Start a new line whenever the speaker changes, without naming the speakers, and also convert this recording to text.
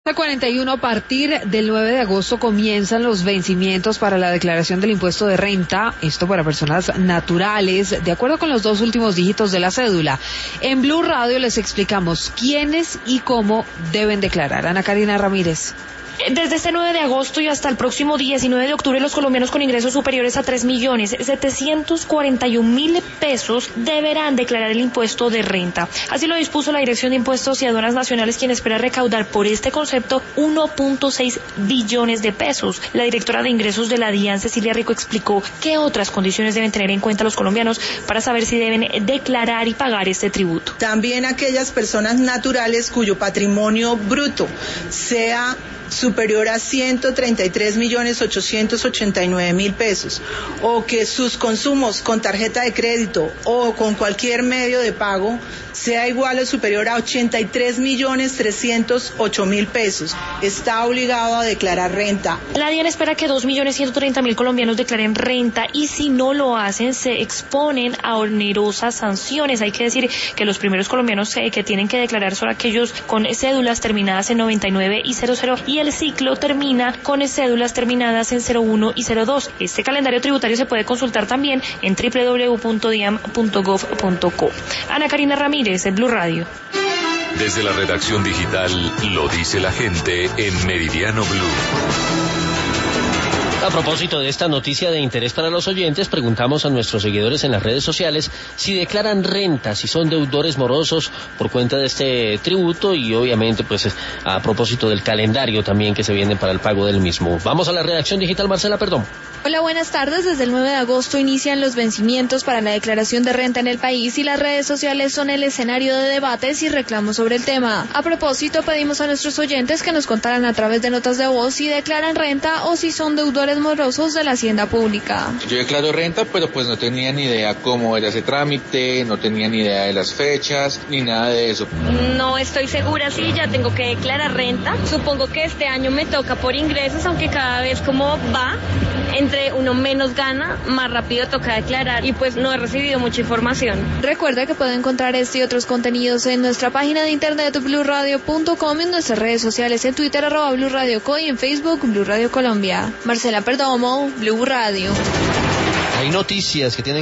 41, a partir del 9 de agosto comienzan los vencimientos para la declaración del impuesto de renta, esto para personas naturales, de acuerdo con los 2 últimos dígitos de la cédula. En Blue Radio les explicamos quiénes y cómo deben declarar. Ana Karina Ramírez.
Desde este 9 de agosto y hasta el próximo 19 de octubre, los colombianos con ingresos superiores a 3.741.000 pesos deberán declarar el impuesto de renta. Así lo dispuso la Dirección de Impuestos y Aduanas Nacionales, quien espera recaudar por este concepto 1.6 billones de pesos. La directora de ingresos de la DIAN, Cecilia Rico, explicó qué otras condiciones deben tener en cuenta los colombianos para saber si deben declarar y pagar este tributo.
También aquellas personas naturales cuyo patrimonio bruto sea superior a 133.889.000 pesos, o que sus consumos con tarjeta de crédito o con cualquier medio de pago sea igual o superior a 83.308.000 pesos, está obligado a declarar renta.
La DIAN espera que 2.130.000 colombianos declaren renta, y si no lo hacen se exponen a onerosas sanciones. Hay que decir que los primeros colombianos que tienen que declarar son aquellos con cédulas terminadas en 99 y 00, y el ciclo termina con cédulas terminadas en 01 y 02. Este calendario tributario se puede consultar también en www.diam.gov.co. Ana Karina Ramírez, en Blue Radio.
Desde la redacción digital, lo dice la gente en Meridiano Blue.
A propósito de esta noticia de interés para los oyentes, preguntamos a nuestros seguidores en las redes sociales si declaran renta, si son deudores morosos por cuenta de este tributo, y obviamente pues a propósito del calendario también que se viene para el pago del mismo. Vamos a la redacción digital, Marcela, perdón.
Hola, buenas tardes. Desde el 9 de agosto inician los vencimientos para la declaración de renta en el país, y las redes sociales son el escenario de debates y reclamos sobre el tema. A propósito, pedimos a nuestros oyentes que nos contaran a través de notas de voz si declaran renta o si son deudores morosos de la hacienda pública.
Yo declaro renta, pero pues no tenía ni idea cómo era ese trámite, no tenía ni idea de las fechas, ni nada de eso.
No estoy segura si ya tengo que declarar renta. Supongo que este año me toca por ingresos, aunque cada vez como va, entre uno menos gana, más rápido toca declarar, y pues no he recibido mucha información.
Recuerda que puede encontrar este y otros contenidos en nuestra página de internet bluradio.com, en nuestras redes sociales, en Twitter @BluRadioCo y en Facebook Blue Radio Colombia. Marcela Perdomo, Blue Radio.
Hay noticias que tienen